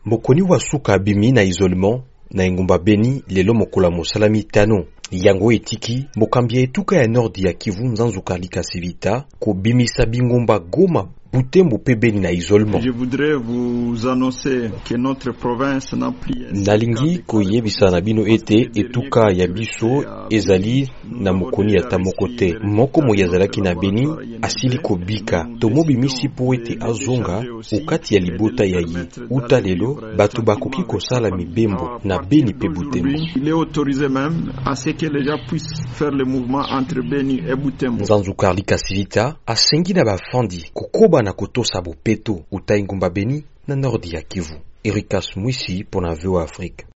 Mokoni wa suka abimi na isolement na engumba Beni lelo mokola mosalami tano. Yango etiki mokambia etuka ya Nord ya Kivu Nzanzuka Likasivita ko bimisa bingomba Goma Butembo pe Beni na isolement. Je voudrais vous annoncer que notre province n'a plus. Nalingi koyebisa na bino ete etuka ya biso ezali na mokoni ya tamokote moko moyazalaki na Beni asili kobika tomobimisi po ete azonga ukati ya libota ya ye uta lelo bato bakoki kosala mibembo na Beni pe Butembo. Il est autorisé même à ce que les gens puissent faire le mouvement entre Beni et Butembo. Nzanzuka Likasivita asengi na bafandi kokoba na kotosa bopeto uta ingumba Beni na Nord ya Kivu. Erikas Mwisi pour la VOA Afrique.